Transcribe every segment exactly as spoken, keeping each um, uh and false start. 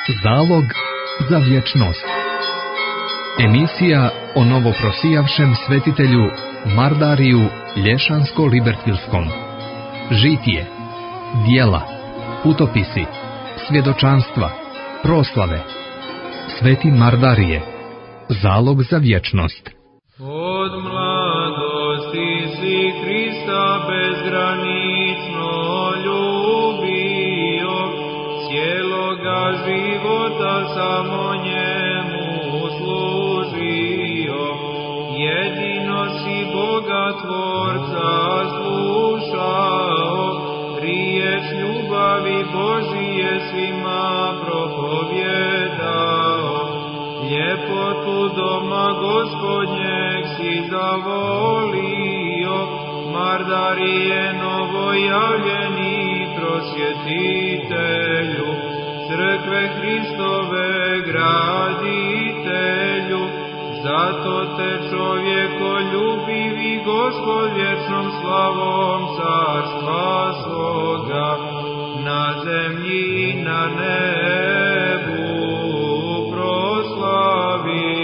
Zalog za vječnost. Emisija o novoprosijavšem svetitelju Mardariju Lješansko-Libertilskom. Žitije, djela, putopisi, svjedočanstva, proslave. Sveti Mardarije, zalog za vječnost. Od mladosti si Hrista bezgranično ljubio, cijeloga života samo njemu služio. Jedino si Boga Tvorca slušao, riječ ljubavi Božije svima propovjedao. Ljepotu doma Gospodnjeg si zavolio, Mardarije novojavljeni prosvjetitelju, crkve Hristove graditelju. Zato te čovjekoljubivi Gospod vječnom slavom carstva svoga na zemlji i na nebu proslavi.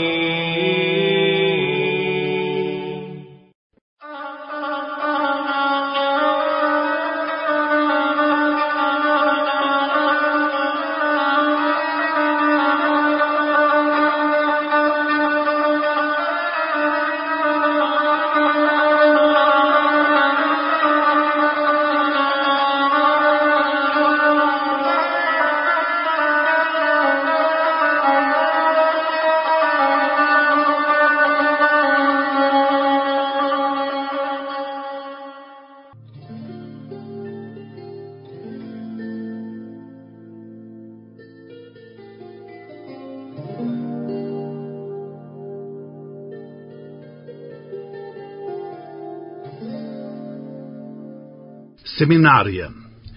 Seminarija.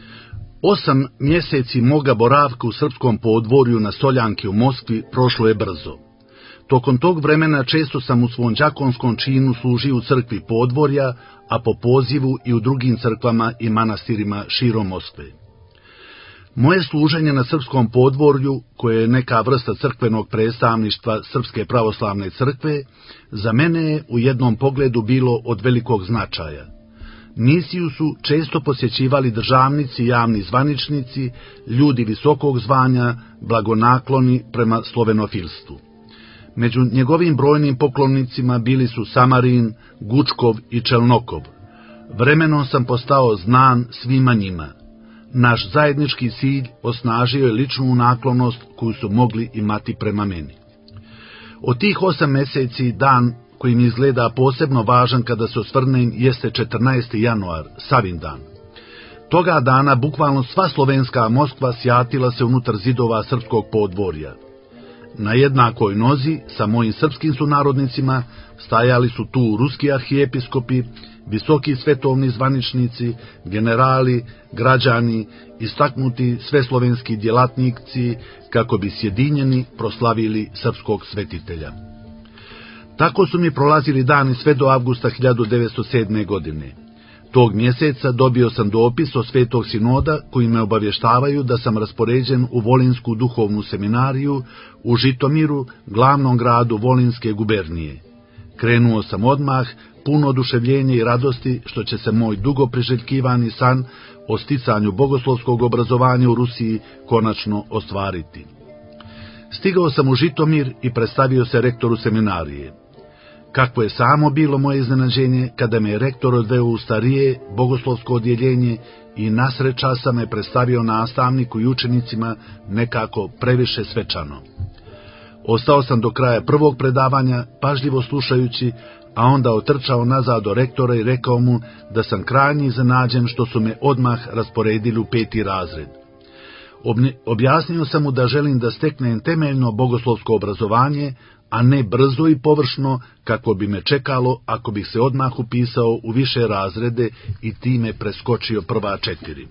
Osam mjeseci moga boravka u srpskom podvorju na Soljanki u Moskvi prošlo je brzo. Tokom tog vremena često sam u svom đakonskom činu služio u crkvi podvorja, a po pozivu i u drugim crkvama i manastirima širom Moskve. Moje služenje na srpskom podvorju, koje je neka vrsta crkvenog predstavništva Srpske pravoslavne crkve, za mene je u jednom pogledu bilo od velikog značaja. Misiju su često posjećivali državnici, javni zvaničnici, ljudi visokog zvanja, blagonakloni prema slovenofilstvu. Među njegovim brojnim poklonicima bili su Samarin, Gučkov i Čelnokov. Vremenom sam postao znan svima njima. Naš zajednički cilj osnažio je ličnu naklonost koju su mogli imati prema meni. Od tih osam mjeseci dan koji mi izgleda posebno važan kada se osvrnem jeste četrnaesti januar, Savindan. Toga dana bukvalno sva slovenska Moskva sjatila se unutar zidova srpskog podvorja. Na jednakoj nozi sa mojim srpskim sunarodnicima stajali su tu ruski arhijepiskopi, visoki svetovni zvaničnici, generali, građani, istaknuti sveslovenski djelatnici kako bi sjedinjeni proslavili srpskog svetitelja. Tako su mi prolazili dani sve do avgusta hiljadu devetsto sedme. godine. Tog mjeseca dobio sam dopis od Svetog sinoda koji me obavještavaju da sam raspoređen u Volinsku duhovnu seminariju u Žitomiru, glavnom gradu Volinske gubernije. Krenuo sam odmah, puno oduševljenja i radosti što će se moj dugo priželjkivani san o sticanju bogoslovskog obrazovanja u Rusiji konačno ostvariti. Stigao sam u Žitomir i predstavio se rektoru seminarije. Kakvo je samo bilo moje iznenađenje kada me je rektor odveo u starije bogoslovsko odjeljenje i nasred časa me predstavio nastavniku i učenicima nekako previše svečano. Ostao sam do kraja prvog predavanja, pažljivo slušajući, a onda otrčao nazad do rektora i rekao mu da sam krajnje iznenađen što su me odmah rasporedili u peti razred. Objasnio sam mu da želim da steknem temeljno bogoslovsko obrazovanje, a ne brzo i površno kako bi me čekalo ako bih se odmah upisao u više razrede i time preskočio prva četiri.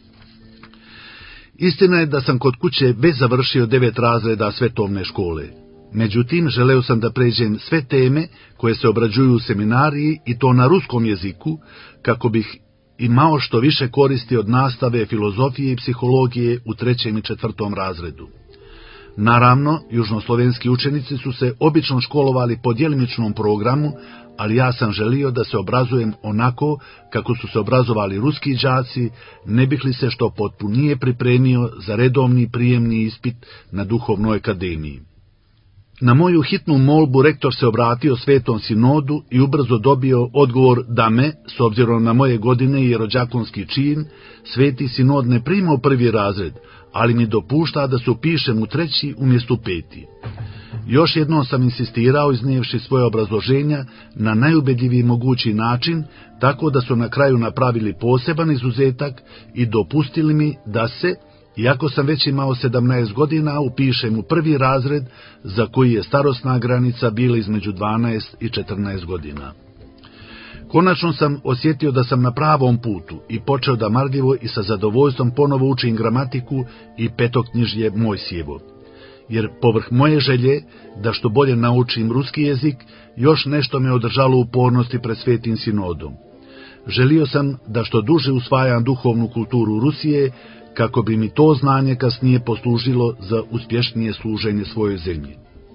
Istina je da sam kod kuće već završio devet razreda svetovne škole. Međutim, želeo sam da pređem sve teme koje se obrađuju u seminariji i to na ruskom jeziku, kako bih imao što više koristi od nastave filozofije i psihologije u trećem i četvrtom razredu. Naravno, južnoslovenski učenici su se obično školovali po djelimičnom programu, ali ja sam želio da se obrazujem onako kako su se obrazovali ruski đaci, ne bih li se što potpunije pripremio za redovni prijemni ispit na duhovnoj akademiji. Na moju hitnu molbu rektor se obratio Svetom sinodu i ubrzo dobio odgovor da me, s obzirom na moje godine i rođakonski čin, Sveti sinod ne prima u prvi razred, ali mi dopušta da se upišem u treći umjesto peti. Još jednom sam insistirao iznijevši svoje obrazloženja na najubedljiviji mogući način, tako da su na kraju napravili poseban izuzetak i dopustili mi da se, iako sam već imao sedamnaest godina, upišem u prvi razred za koji je starosna granica bila između dvanaest i četrnaest godina. Konačno sam osjetio da sam na pravom putu i počeo da marljivo i sa zadovoljstvom ponovo učim gramatiku i petoknjižje Mojsijevo. Jer povrh moje želje da što bolje naučim ruski jezik, još nešto me održalo u upornosti pred Svetim sinodom. Želio sam da što duže usvajam duhovnu kulturu Rusije, kako bi mi to znanje kasnije poslužilo za uspješnije služenje svojoj zemlji.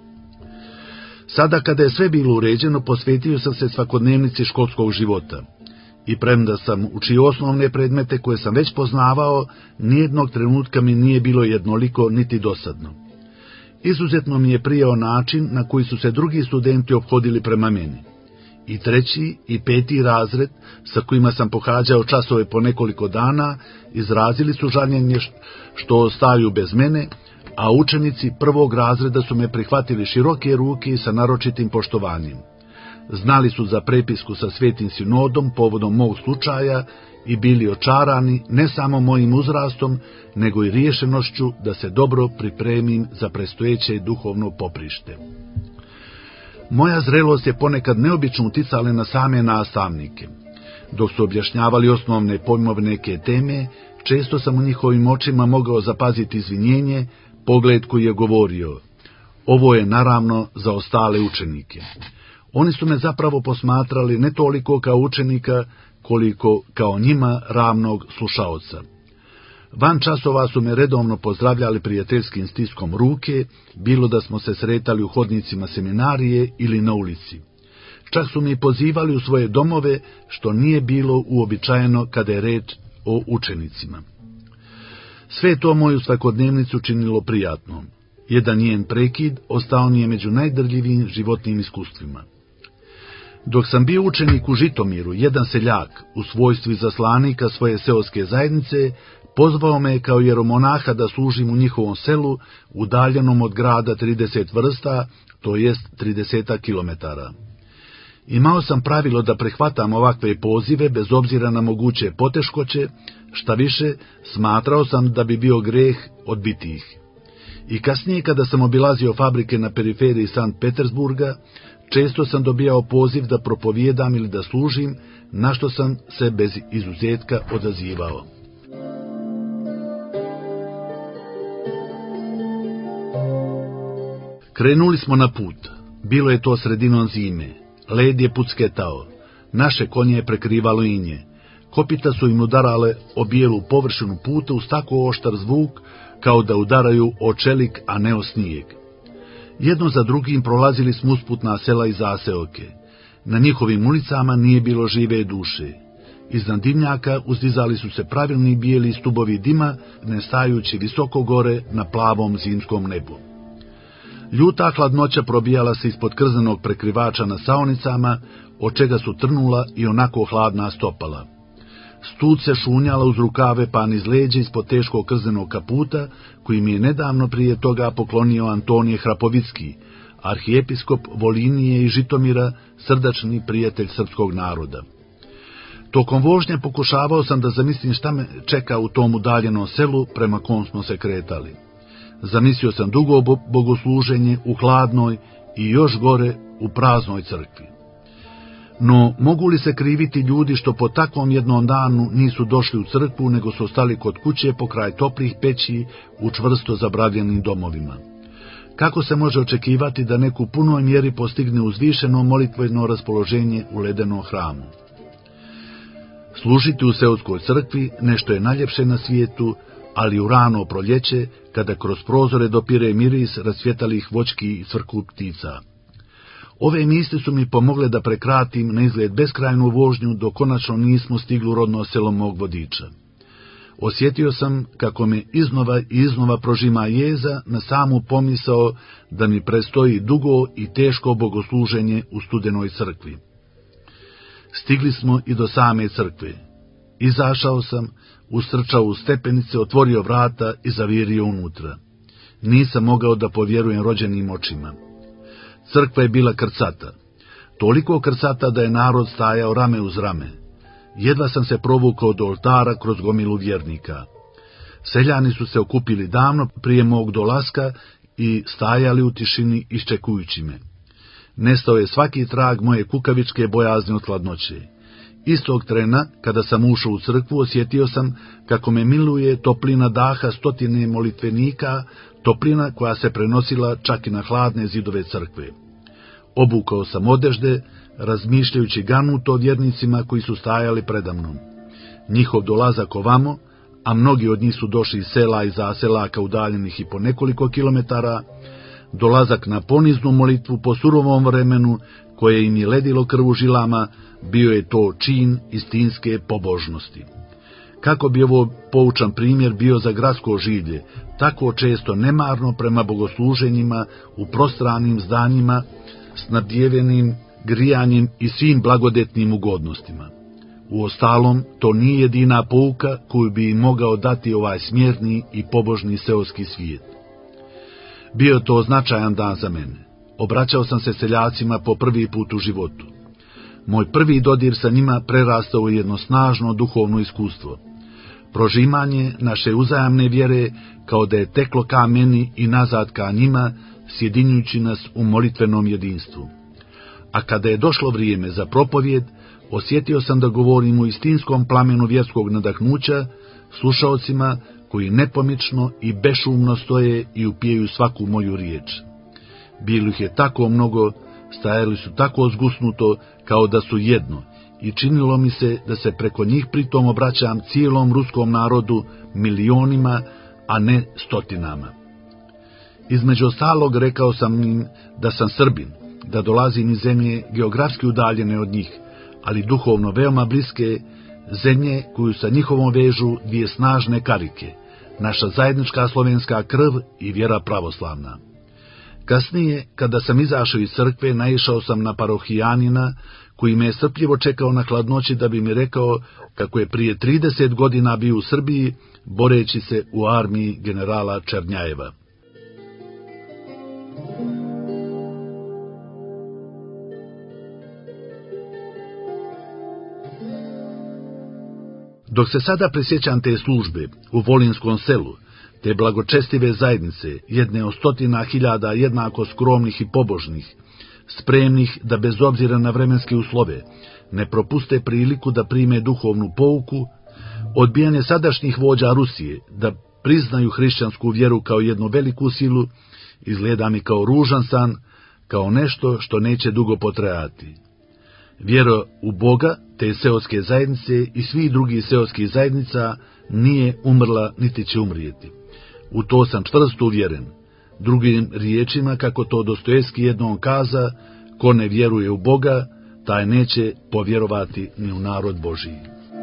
Sada kada je sve bilo uređeno, posvetio sam se svakodnevnici školskog života. I premda sam učio osnovne predmete koje sam već poznavao, nijednog trenutka mi nije bilo jednoliko niti dosadno. Izuzetno mi je prijao način na koji su se drugi studenti ophodili prema meni. I treći i peti razred, sa kojima sam pohađao časove po nekoliko dana, izrazili su žaljenje što ostaju bez mene, a učenici prvog razreda su me prihvatili široke ruke i sa naročitim poštovanjem. Znali su za prepisku sa Svetim sinodom povodom mog slučaja i bili očarani ne samo mojim uzrastom, nego i riješenošću da se dobro pripremim za predstojeće duhovno poprište. Moja zrelost je ponekad neobično uticala na same nastavnike. Dok su objašnjavali osnovne pojmove neke teme, često sam u njihovim očima mogao zapaziti izvinjenje, pogled koji je govorio: ovo je naravno za ostale učenike. Oni su me zapravo posmatrali ne toliko kao učenika, koliko kao njima ravnog slušaoca. Van časova su me redovno pozdravljali prijateljskim stiskom ruke, bilo da smo se sretali u hodnicima seminarije ili na ulici. Čak su mi pozivali u svoje domove, što nije bilo uobičajeno kada je reč o učenicima. Sve to moju svakodnevnicu činilo prijatnom. Jedan njen prekid ostao mi je među najdrljivijim životnim iskustvima. Dok sam bio učenik u Žitomiru, jedan seljak, u svojstvu izaslanika svoje seoske zajednice, pozvao me kao jeromonaha da služim u njihovom selu, udaljenom od grada trideset vrsta, to jest trideset kilometara. Imao sam pravilo da prihvatam ovakve pozive bez obzira na moguće poteškoće, šta više, smatrao sam da bi bio greh odbiti ih. I kasnije, kada sam obilazio fabrike na periferiji Sankt Petersburga, često sam dobijao poziv da propovijedam ili da služim, na što sam se bez izuzetka odazivao. Krenuli smo na put. Bilo je to sredinom zime. Led je pucketao. Naše konje je prekrivalo inje. Kopita su im udarale o bijelu površinu puta uz tako oštar zvuk, kao da udaraju o čelik, a ne o snijeg. Jedno za drugim prolazili smo usputna sela i zaseoke. Na njihovim ulicama nije bilo žive duše. Iznad dimnjaka uzdizali su se pravilni bijeli stubovi dima, nestajući visoko gore na plavom zimskom nebu. Ljuta hladnoća probijala se ispod krznenog prekrivača na saonicama, od čega su trnula i onako hladna stopala. Stud se šunjala uz rukave pa niz leđa ispod teškog krznenog kaputa, koji mi je nedavno prije toga poklonio Antonije Hrapovicki, arhijepiskop Volinije i Žitomira, srdačni prijatelj srpskog naroda. Tokom vožnje pokušavao sam da zamislim šta me čeka u tom udaljenom selu prema kom smo se kretali. Zamislio sam dugo bogosluženje u hladnoj i još gore u praznoj crkvi. No, mogu li se kriviti ljudi što po takvom jednom danu nisu došli u crkvu, nego su ostali kod kuće pokraj toplih peći u čvrsto zabravljenim domovima? Kako se može očekivati da neko u punoj mjeri postigne uzvišeno molitveno raspoloženje u ledenom hramu? Služiti u seoskoj crkvi nešto je najljepše na svijetu, ali u rano proljeće, kada kroz prozore dopire miris rasvjetalih voćki i cvrku ptica. Ove misli su mi pomogle da prekratim na izgled beskrajnu vožnju dok konačno nismo stigli u rodno selo mog vodiča. Osjetio sam kako me iznova i iznova prožima jeza na samu pomisao da mi predstoji dugo i teško bogosluženje u studenoj crkvi. Stigli smo i do same crkve. Izašao sam, ustrčao u stepenice, otvorio vrata i zavirio unutra. Nisam mogao da povjerujem rođenim očima. Crkva je bila krcata. Toliko krcata da je narod stajao rame uz rame. Jedva sam se provukao do oltara kroz gomilu vjernika. Seljani su se okupili davno prije mog dolaska i stajali u tišini iščekujući me. Nestao je svaki trag moje kukavičke bojazni od hladnoće. Istog trena, kada sam ušao u crkvu, osjetio sam kako me miluje toplina daha stotine molitvenika, toplina koja se prenosila čak i na hladne zidove crkve. Obukao sam odežde, razmišljajući ganuto o vjernicima koji su stajali predamnom. Njihov dolazak ovamo, a mnogi od njih su došli iz sela i zaselaka udaljenih i po nekoliko kilometara, dolazak na poniznu molitvu po surovom vremenu, koje im je ledilo krv u žilama, bio je to čin istinske pobožnosti. Kako bi ovo poučan primjer bio za gradsko življe, tako često nemarno prema bogosluženjima u prostranim zdanjima, snabdjevenim grijanjem i svim blagodetnim ugodnostima. Uostalom, to nije jedina pouka koju bi im mogao dati ovaj smjerni i pobožni seoski svijet. Bio to značajan dan za mene. Obraćao sam se seljacima po prvi put u životu. Moj prvi dodir sa njima prerastao u jedno snažno duhovno iskustvo. Prožimanje naše uzajamne vjere kao da je teklo ka meni i nazad ka njima, sjedinjujući nas u molitvenom jedinstvu. A kada je došlo vrijeme za propovjed, osjetio sam da govorim u istinskom plamenu vjerskog nadahnuća, slušaocima koji nepomično i bešumno stoje i upijaju svaku moju riječ. Bilo ih je tako mnogo, stajali su tako zgusnuto kao da su jedno, i činilo mi se da se preko njih pritom obraćam cijelom ruskom narodu, milionima, a ne stotinama. Između ostalog rekao sam im da sam Srbin, da dolazim iz zemlje geografski udaljene od njih, ali duhovno veoma bliske, zemlje koju sa njihovom vežu dvije snažne karike, naša zajednička slovenska krv i vjera pravoslavna. Kasnije, kada sam izašao iz crkve, naišao sam na parohijanina, koji me je strpljivo čekao na hladnoći da bi mi rekao kako je prije trideset godina bio u Srbiji, boreći se u armiji generala Černjajeva. Dok se sada prisjećam te službe u Volinskom selu, te blagočestive zajednice, jedne od stotina hiljada jednako skromnih i pobožnih, spremnih da bez obzira na vremenske uslove ne propuste priliku da prime duhovnu pouku, odbijanje sadašnjih vođa Rusije da priznaju hrišćansku vjeru kao jednu veliku silu, izgleda mi kao ružan san, kao nešto što neće dugo potrajati. Vjera u Boga, te seoske zajednice i svih drugih seoskih zajednica nije umrla niti će umrijeti. U to sam čvrsto uvjeren. Drugim riječima, kako to Dostojevski jednom kaza, ko ne vjeruje u Boga, taj neće povjerovati ni u narod Božiji.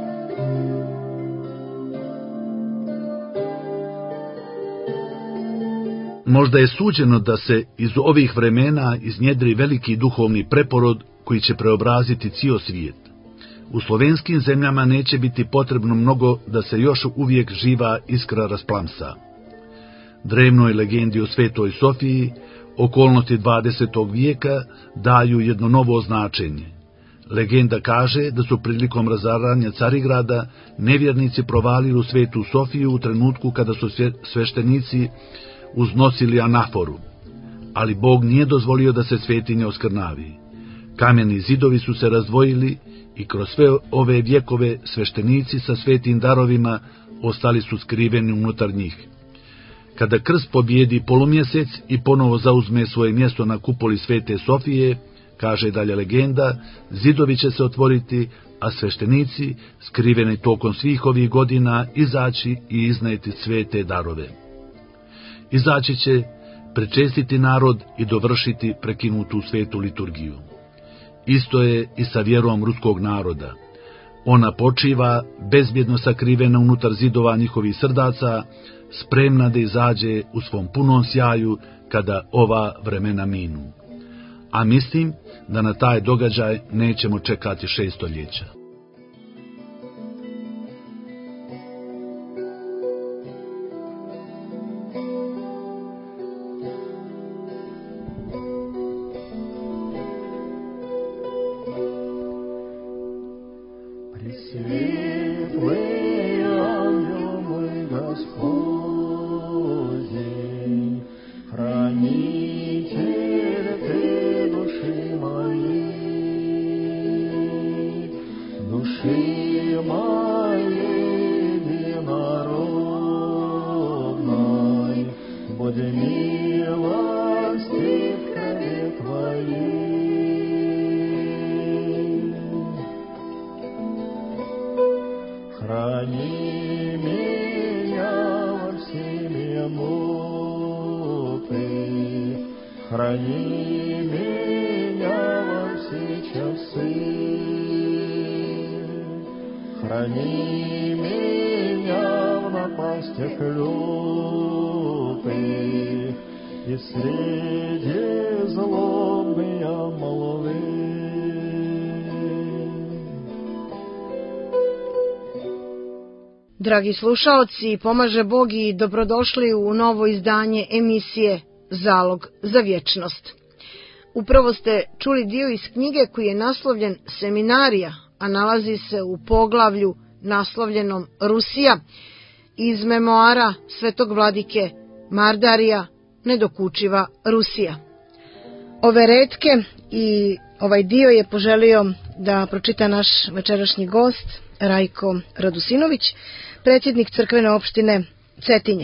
Možda je suđeno da se iz ovih vremena iznjedri veliki duhovni preporod koji će preobraziti cijel svijet. U slovenskim zemljama neće biti potrebno mnogo da se još uvijek živa iskra rasplamsa. Drevnoj legendi o Svetoj Sofiji, okolnosti dvadesetog vijeka daju jedno novo značenje. Legenda kaže da su prilikom razaranja Carigrada nevjernici provalili u Svetu Sofiju u trenutku kada su sveštenici uznosili anaforu, ali Bog nije dozvolio da se svetinja oskrnavi. Kameni zidovi su se razdvojili i kroz sve ove vjekove sveštenici sa svetim darovima ostali su skriveni unutar njih. Kada krst pobjedi polumjesec i ponovo zauzme svoje mjesto na kupoli Svete Sofije, Kaže dalje legenda, zidovi će se otvoriti, a sveštenici, skriveni tokom svih ovih godina, izaći i iznijeti sve te darove. Izaći će, prečestiti narod i dovršiti prekinutu svetu liturgiju. Isto je i sa vjerom ruskog naroda. Ona počiva, bezbjedno sakrivena unutar zidova njihovih srdaca, spremna da izađe u svom punom sjaju kada ova vremena minu. A mislim da na taj događaj nećemo čekati šest stoljeća. Dragi slušaoci, pomaže Bog i dobrodošli u novo izdanje emisije Zalog za vječnost. Upravo ste čuli dio iz knjige koji je naslovljen Seminarija, a nalazi se u poglavlju naslovljenom Rusija, iz memoara svetog vladike Mardarija Nedokučiva Rusija. Ove retke i ovaj dio je poželio da pročita naš večerašnji gost Rajko Radusinović, predsjednik crkvene opštine Cetinje.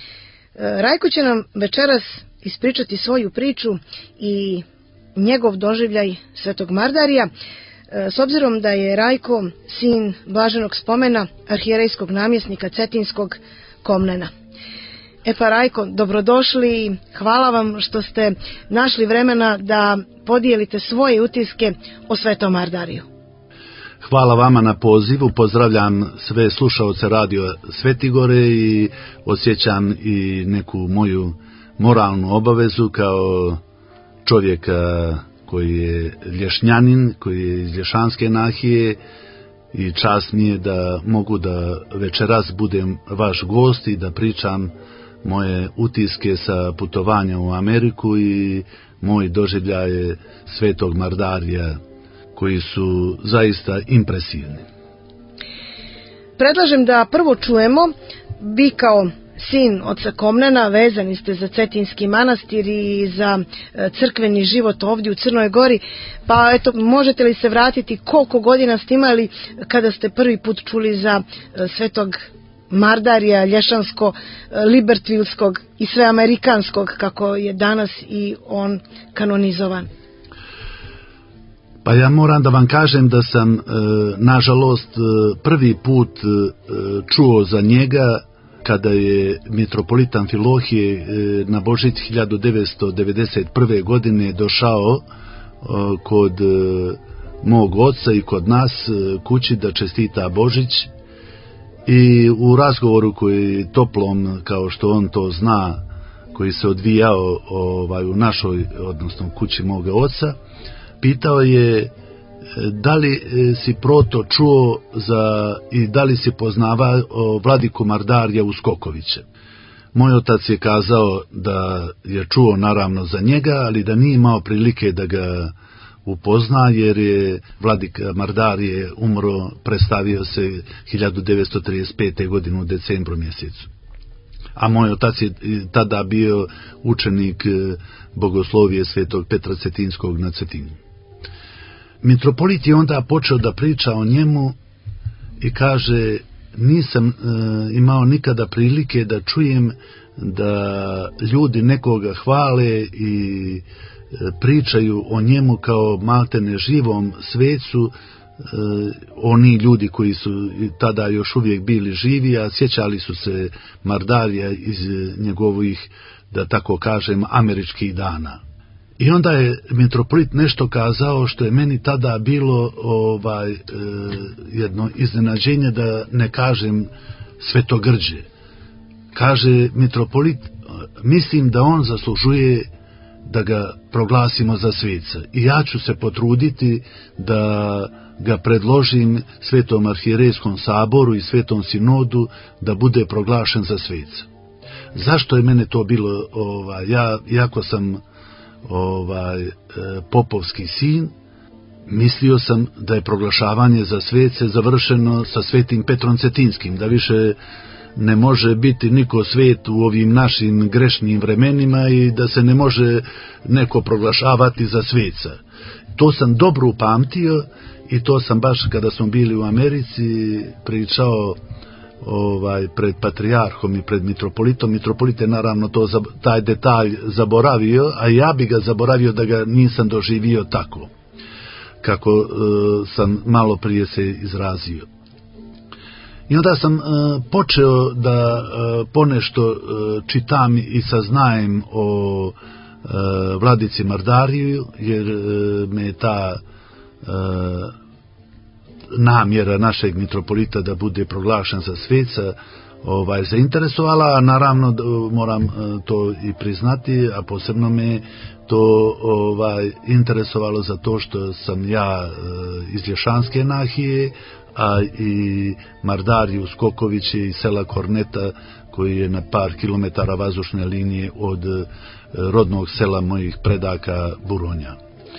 Rajko će nam večeras ispričati svoju priču i njegov doživljaj svetog Mardarija, s obzirom da je Rajko sin blaženog spomena arhijerejskog namjesnika cetinskog Komnena. E pa Rajko, dobrodošli i hvala vam što ste našli vremena da podijelite svoje utiske o svetom Mardariju. Hvala vama na pozivu, pozdravljam sve slušaoce radio Svetigore i osjećam i neku moju moralnu obavezu kao čovjeka koji je lješnjanin, koji je iz Lješanske nahije i čast mi je da mogu da večeras budem vaš gost i da pričam moje utiske sa putovanja u Ameriku i moj doživljaje svetog Mardarija, koji su zaista impresivni. Predlažem da prvo čujemo, vi kao sin oca Komnena, vezani ste za Cetinski manastir i za crkveni život ovdje u Crnoj Gori, pa eto, možete li se vratiti koliko godina ste imali kada ste prvi put čuli za svetog Mardarija, lješansko-libertvilskog i sveamerikanskog, kako je danas i on kanonizovan? Pa ja moram da vam kažem da sam, e, nažalost, prvi put e, čuo za njega kada je mitropolit Amfilohije e, na Božić hiljadu devetsto devedeset prve. godine došao e, kod e, mog oca i kod nas e, kući da čestita Božić. I u razgovoru koji toplom, kao što on to zna, koji se odvijao ovaj, u našoj, odnosno kući moga oca, pitao je da li si proto čuo za i da li si poznavao vladiku Mardarija Uskokovića. Moj otac je kazao da je čuo naravno za njega, ali da nije imao prilike da ga upozna, jer je vladika Mardarije umro, predstavio se hiljadu devetsto trideset pete. godine u decembru mjesecu. A moj otac je tada bio učenik bogoslovije svetog Petra Cetinskog na Cetinu. Mitropolit je onda počeo da priča o njemu i kaže, nisam e, imao nikada prilike da čujem da ljudi nekoga hvale i e, pričaju o njemu kao maltene živom svecu, e, oni ljudi koji su tada još uvijek bili živi, a sjećali su se Mardarija iz njegovih, da tako kažem, američkih dana. I onda je mitropolit nešto kazao što je meni tada bilo ovaj e, jedno iznenađenje, da ne kažem svetogrđe. Kaže mitropolit, mislim da on zaslužuje da ga proglasimo za sveca i ja ću se potruditi da ga predložim Svetom arhijerejskom saboru i Svetom sinodu da bude proglašen za sveca. Zašto je mene to bilo, ovaj, ja, iako sam ovaj, popovski sin, mislio sam da je proglašavanje za svece završeno sa Svetim Petrom Cetinskim, da više ne može biti niko svet u ovim našim grešnim vremenima i da se ne može neko proglašavati za sveca. To sam dobro upamtio i to sam baš kada smo bili u Americi pričao ovaj pred patrijarhom i pred mitropolitom. Mitropolit je naravno to, taj detalj zaboravio, a ja bi ga zaboravio da ga nisam doživio tako kako e, sam malo prije se izrazio. I onda sam e, počeo da e, ponešto e, čitam i saznajem o e, vladici Mardariju, jer e, me ta e, namjera našeg mitropolita da bude proglašen za sveca ovaj, zainteresovala, a naravno moram to i priznati, a posebno me to ovaj, interesovalo za to što sam ja iz Lješanske nahije, a i Mardariju Skoković iz sela Korneta, koji je na par kilometara vazdušne linije od rodnog sela mojih predaka Buronja.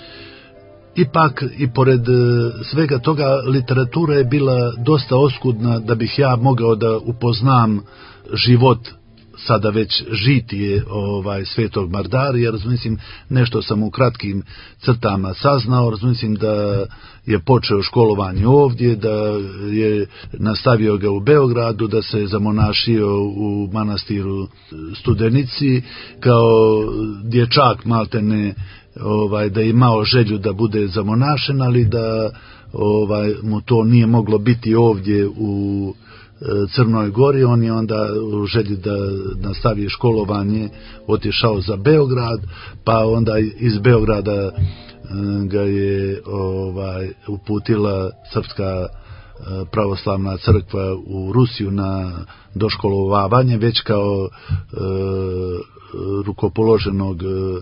Ipak, i pored svega toga, literatura je bila dosta oskudna da bih ja mogao da upoznam život, sada već žitije ovaj, Svetog Mardarija. Razmislim, nešto sam u kratkim crtama saznao, razmislim da je počeo školovanje ovdje, da je nastavio ga u Beogradu, da se zamonašio u manastiru Studenici kao dječak maltene, ovaj, da je imao želju da bude zamonašen, ali da ovaj, mu to nije moglo biti ovdje u Crnoj Gori. On je onda u želji da nastavi školovanje otišao za Beograd, pa onda iz Beograda ga je ovaj, uputila Srpska pravoslavna crkva u Rusiju na doškolovavanje, već kao e, rukopoloženog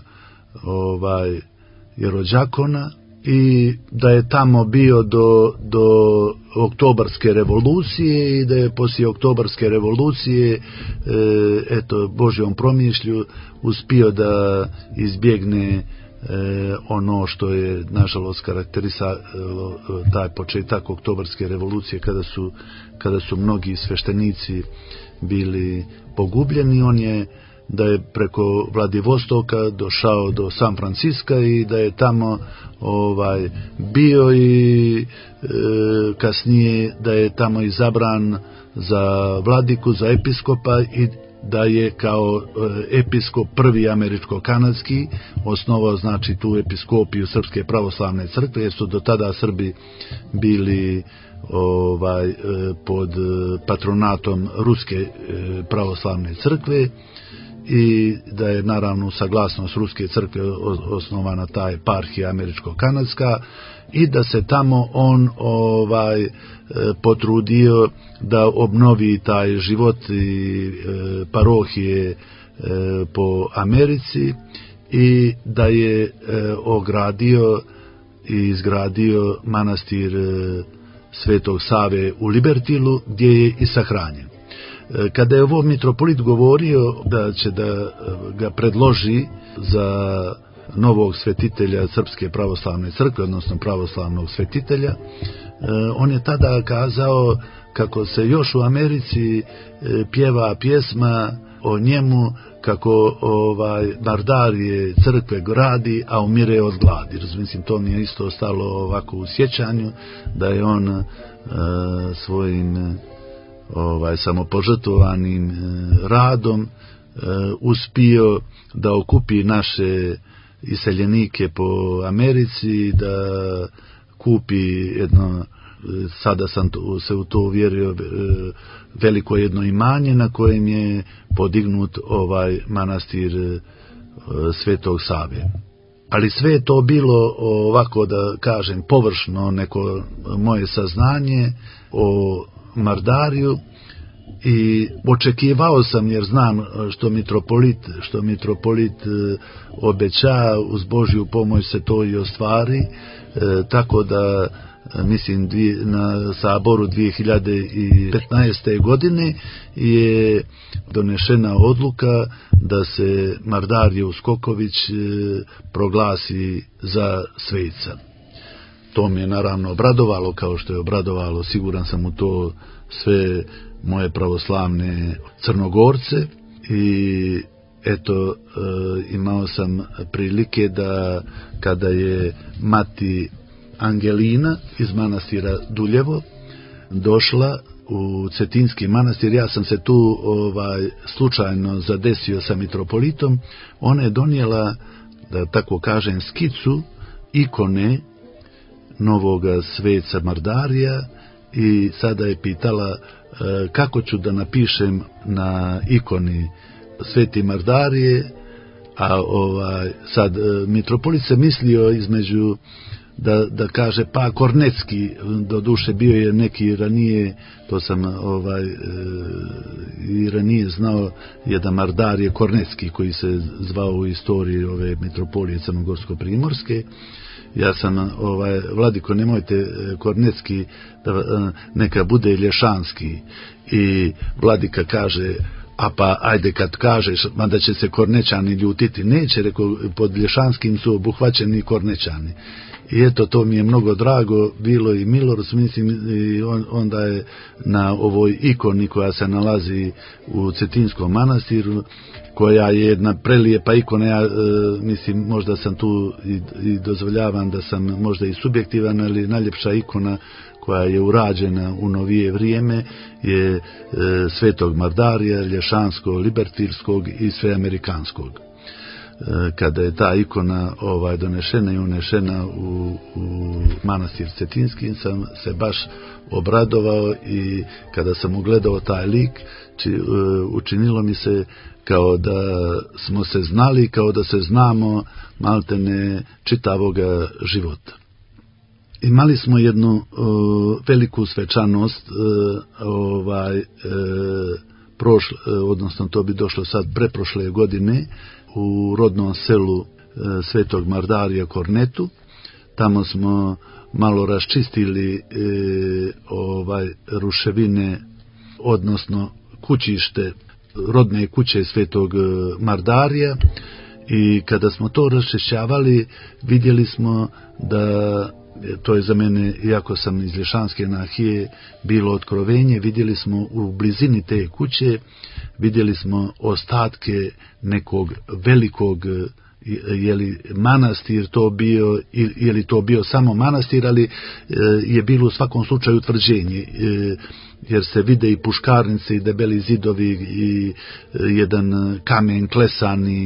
ovaj jerođakona, i da je tamo bio do, do oktobarske revolucije i da je poslije oktobarske revolucije e, eto Božjom promišlju uspio da izbjegne e, ono što je nažalost karakterisalo taj početak oktobarske revolucije, kada su, kada su mnogi sveštenici bili pogubljeni. On je da je preko Vladivostoka došao do San Franciska i da je tamo ovaj bio i e, kasnije da je tamo izabran za vladiku, za episkopa, i da je kao e, episkop prvi američko-kanadski osnovao, znači, tu episkopiju Srpske pravoslavne crkve, jer su do tada Srbi bili ovaj e, pod patronatom Ruske e, pravoslavne crkve, i da je naravno saglasnost Ruske crkve osnovana ta eparhija američko-kanadska, i da se tamo on ovaj potrudio da obnovi taj život i e, parohije e, po Americi, i da je e, ogradio i izgradio manastir e, Svetog Save u Libertilu, gdje je i sahranjen. Kada je ovo mitropolit govorio da će da ga predloži za novog svetitelja Srpske pravoslavne crkve, odnosno pravoslavnog svetitelja, on je tada kazao kako se još u Americi pjeva pjesma o njemu, kako ovaj Mardarije crkve gradi, a umire od gladi. Razumim, to mi je isto ostalo ovako u sjećanju, da je on e, svojim ovaj samopožrtvovanim e, radom e, uspio da okupi naše iseljenike po Americi, da kupi jedno, sada sam to, se u to uvjerio, veliko jedno imanje na kojem je podignut ovaj manastir Svetog Save. Ali sve je to bilo, ovako da kažem, površno neko moje saznanje o Mardariju, i očekivao sam, jer znam što mitropolit, što mitropolit obeća, uz Božju pomoć se to i ostvari, e, tako da mislim dvije, na saboru dvije hiljade petnaeste. godine je donešena odluka da se Mardarije Skoković e, proglasi za sveca. To me je naravno obradovalo, kao što je obradovalo, siguran sam, u to sve moje pravoslavne Crnogorce, i eto, e, imao sam prilike da kada je mati Angelina iz manastira Duljevo došla u Cetinski manastir, ja sam se tu ovaj slučajno zadesio sa mitropolitom, ona je donijela, da tako kažem, skicu ikone novoga sveca Mardarija, i sada je pitala e, kako ću da napišem na ikoni Sveti Mardarije, a ovaj sad e, mitropolit se mislio između da, da kaže pa Kornetski, do duše bio je neki ranije, to sam ovaj e, i ranije znao, jedan Mardarije Kornetski koji se zvao u istoriji ove mitropolije Crnogorsko-primorske. Ja sam, ovaj, Vladiko, nemojte Kornetski, da, neka bude Lješanski. I Vladika kaže, a pa ajde kad kažeš, mada će se Kornećani ljutiti. Neće, rekao, pod Lješanskim su obuhvaćeni Kornećani. I eto, to mi je mnogo drago bilo i milo, mislim, i on, onda je na ovoj ikoni koja se nalazi u Cetinskom manastiru, koja je jedna prelijepa ikona, ja e, mislim, možda sam tu i, i dozvoljavam da sam možda i subjektivan, ali najljepša ikona koja je urađena u novije vrijeme je e, Svetog Mardarija, Lješansko-Libertilskog i Sveamerikanskog. E, kada je ta ikona ovaj donešena i unešena u, u manastir Cetinski, sam se baš obradovao, i kada sam ugledao taj lik, či, e, učinilo mi se kao da smo se znali, kao da se znamo maltene čitavoga života. Imali smo jednu uh, veliku svečanost, uh, ovaj, uh, prošle, uh, odnosno to bi došlo sad preprošle godine, u rodnom selu uh, Svetog Mardarija Kornetu. Tamo smo malo raščistili uh, ovaj ruševine, odnosno kućište, rodne kuće Svetog Mardarija, i kada smo to raščišćavali, vidjeli smo da, to je za mene, iako sam iz Lješanske nahije, bilo otkrovenje, vidjeli smo u blizini te kuće, vidjeli smo ostatke nekog velikog, je li manastir to bio, je li to bio samo manastir, ali je bilo u svakom slučaju utvrđenje, jer se vide i puškarnice i debeli zidovi i jedan kamen klesani,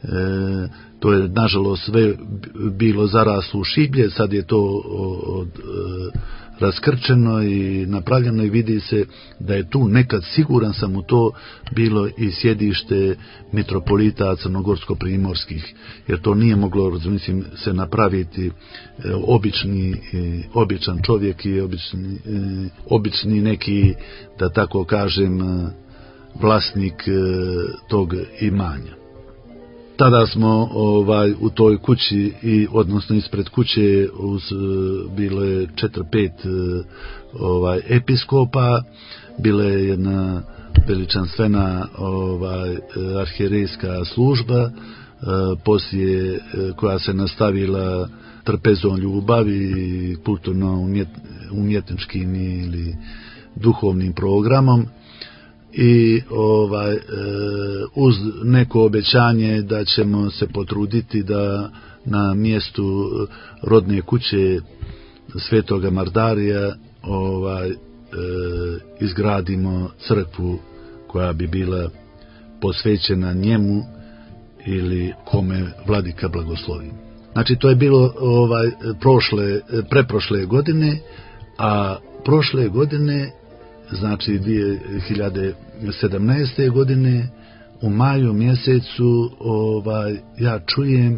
to je nažalost sve bilo zaraslo u šiblje, sad je to od, raskrčeno i napravljeno, i vidi se da je tu nekad, siguran sam u to, bilo i sjedište mitropolita crnogorsko-primorskih, jer to nije moglo, mislim, se napraviti obični, običan čovjek i obični, obični neki, da tako kažem, vlasnik tog imanja. Tada smo ovaj u toj kući, i odnosno ispred kuće, uz bilo je četiri pet ovaj episkopa, bila je jedna veličanstvena ovaj arhijerejska služba, poslije koja se nastavila trpezom ljubavi, kulturno umjet, umjetničkim ili duhovnim programom. I ovaj, uz neko obećanje da ćemo se potruditi da na mjestu rodne kuće Svetoga Mardarija ovaj, izgradimo crkvu koja bi bila posvećena njemu ili kome vladika blagoslovi. Znači to je bilo ovaj prošle, preprošle godine, a prošle godine, znači dvije hiljade sedamnaeste. godine, u maju mjesecu ovaj ja čujem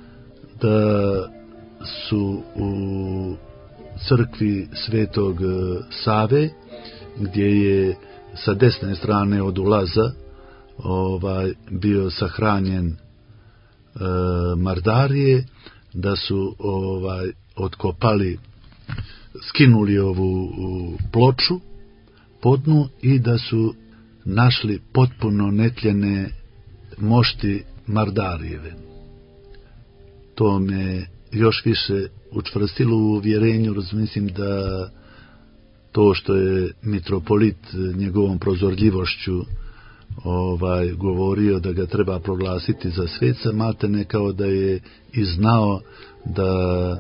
da su u crkvi Svetog Save, gdje je sa desne strane od ulaza ovaj bio sahranjen e, Mardarije, da su ovaj otkopali, skinuli ovu ploču podnu i da su našli potpuno netljene mošti Mardarijeve. To me još više učvrstilo u uvjerenju, razmislim da to što je mitropolit njegovom prozorljivošću ovaj govorio da ga treba proglasiti za sveca, maltene kao da je i znao da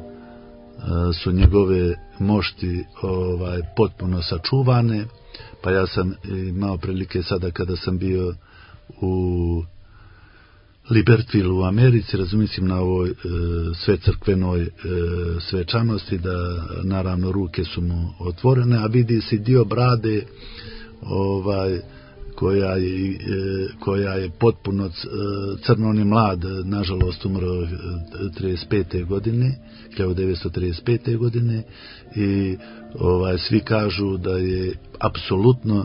a, su njegove mošti ovaj potpuno sačuvane. Pa ja sam imao prilike sada kada sam bio u Libertville u Americi, razumijem na ovoj e, svecrkvenoj e, svečanosti, da naravno ruke su mu otvorene, a vidi se dio brade ovaj koja je, e, koja je potpuno crno, on je mlad, nažalost umro trideset pete. godine, hiljadu devetsto trideset pete. godine, i ovaj svi kažu da je apsolutno e,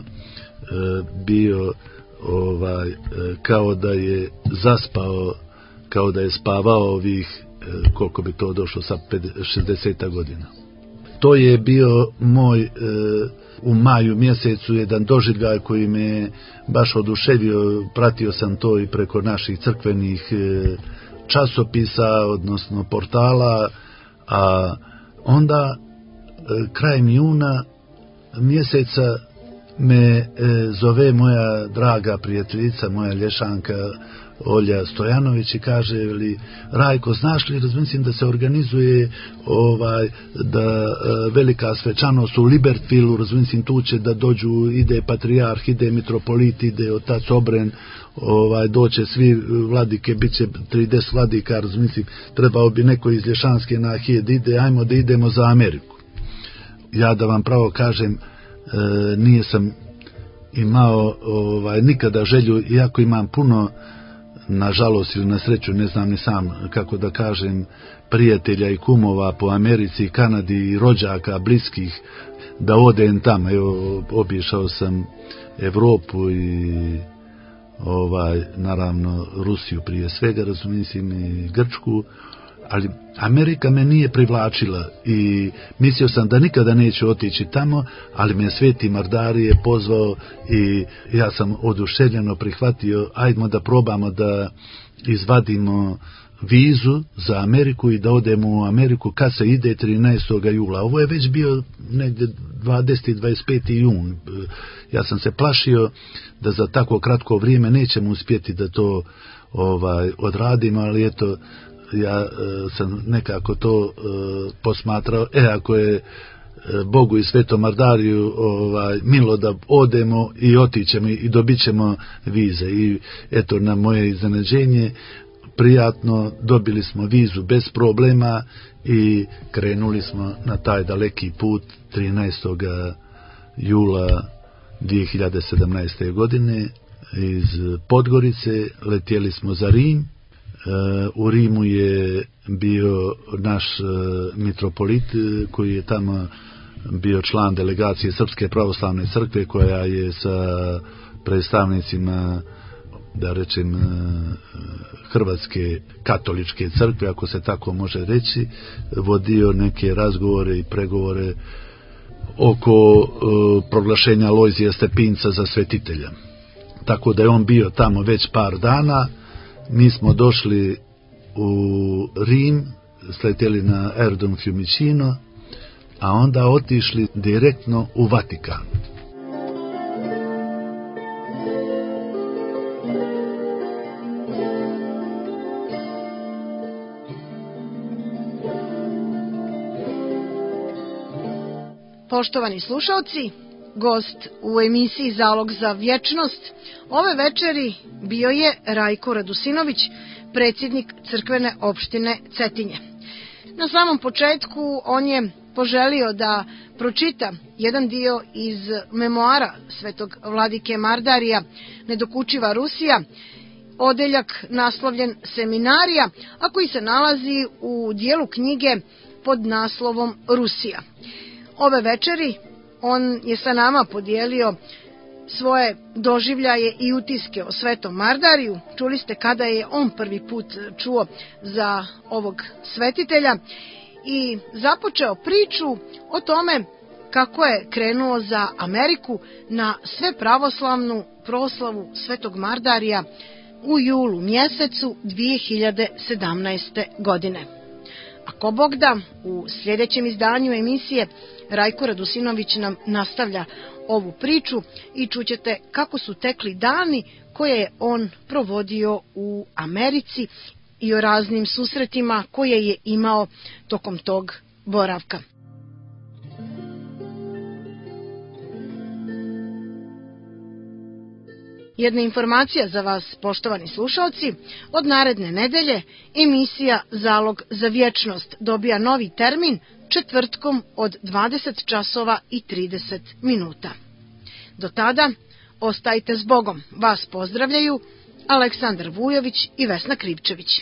bio ovaj kao da je zaspao, kao da je spavao ovih koliko bi to došlo sa šezdeset godina. To je bio moj e, u maju mjesecu jedan doživljaj koji me baš oduševio. Pratio sam to i preko naših crkvenih e, časopisa, odnosno portala, a onda e, krajem juna mjeseca me e, zove moja draga prijateljica, moja lješanka Olja Stojanović i kaže li, Rajko, znaš li, razmislim da se organizuje ovaj da e, velika svečanost u Libertville, razmislim tu će da dođu, ide patrijarh, ide mitropolit, ide otac Obren, ovaj doće svi vladike, bit će trideset vladika, razmislim, trebao bi neko iz Lješanske nahije da ide, ajmo da idemo za Ameriku. Ja da vam pravo kažem, E, nije sam imao ovaj, nikada želju, iako imam puno, nažalost ili na sreću, ne znam ni sam kako da kažem, prijatelja i kumova po Americi i Kanadi i rođaka bliskih, da odem tamo. Evo, obišao sam Evropu i ovaj naravno Rusiju prije svega, razumijem, i Grčku, ali Amerika me nije privlačila i mislio sam da nikada neću otići tamo, ali me Sveti Mardarije pozvao i ja sam oduševljeno prihvatio, ajdemo da probamo da izvadimo vizu za Ameriku i da odemo u Ameriku kad se ide trinaestog jula. Ovo je već bio negdje dvadeseti dvadeset peti jun. Ja sam se plašio da za tako kratko vrijeme nećemo uspjeti da to ovaj odradimo, ali eto, ja e, sam nekako to e, posmatrao, e ako je e, Bogu i Svetom Mardariju ovaj milo da odemo i otićemo i dobit ćemo vize. I eto, na moje iznenađenje, prijatno, dobili smo vizu bez problema i krenuli smo na taj daleki put trinaestog jula dvije hiljade sedamnaeste. godine iz Podgorice. Letjeli smo za Rim. U Rimu je bio naš mitropolit koji je tamo bio član delegacije Srpske pravoslavne crkve, koja je sa predstavnicima, da rečem, Hrvatske katoličke crkve, ako se tako može reći, vodio neke razgovore i pregovore oko proglašenja Lojzija Stepinca za svetitelja. Tako da je on bio tamo već par dana. Mi smo došli u Rim, sletjeli na aerodrom Fiumicino, a onda otišli direktno u Vatikan. Poštovani slušalci, gost u emisiji Zalog za vječnost ove večeri bio je Rajko Radusinović, predsjednik crkvene opštine Cetinje. Na samom početku on je poželio da pročita jedan dio iz memoara svetog vladike Mardarija Nedokučiva Rusija, odeljak naslovljen Seminarija, a koji se nalazi u dijelu knjige pod naslovom Rusija. Ove večeri on je sa nama podijelio svoje doživljaje i utiske o svetom Mardariju. Čuli ste kada je on prvi put čuo za ovog svetitelja i započeo priču o tome kako je krenuo za Ameriku na sve pravoslavnu proslavu svetog Mardarija u julu mjesecu dvije hiljade sedamnaeste. godine. Ako Bog da, u sljedećem izdanju emisije Rajko Radusinović nam nastavlja ovu priču i čućete kako su tekli dani koje je on provodio u Americi i o raznim susretima koje je imao tokom tog boravka. Jedna informacija za vas, poštovani slušalci, od naredne nedelje emisija Zalog za vječnost dobija novi termin četvrtkom od dvadeset časova i trideset minuta. Do tada, ostajte s Bogom. Vas pozdravljaju Aleksandar Vujović i Vesna Krivčević.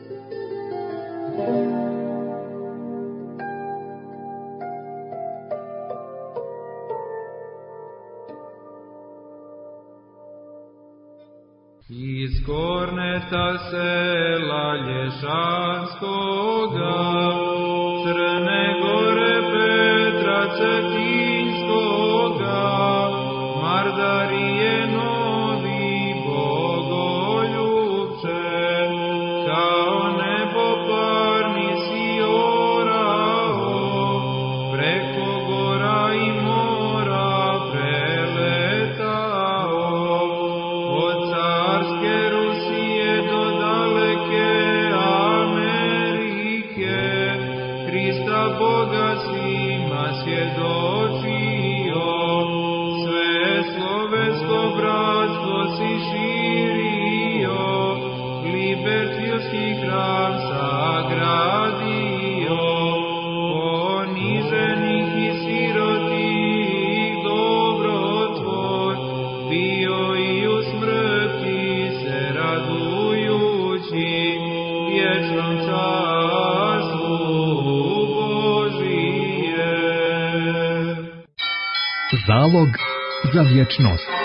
Iz Korneta sela Lješanskoga, Crne Gore Petra Cetinskoga, Mardarije novi bogoljubče, kao nebo parni si orao, preko gora i mora preletao, od carske Rusije do daleke Amerike, Hrista Boga svima svjedočio, sve slovensko bratstvo si širio, libertilski hram sagradio, poniženih i sirotih dobrotvor, bio i u smrti se radujući, vječnom carstvu Božije. Zalog za vječnost.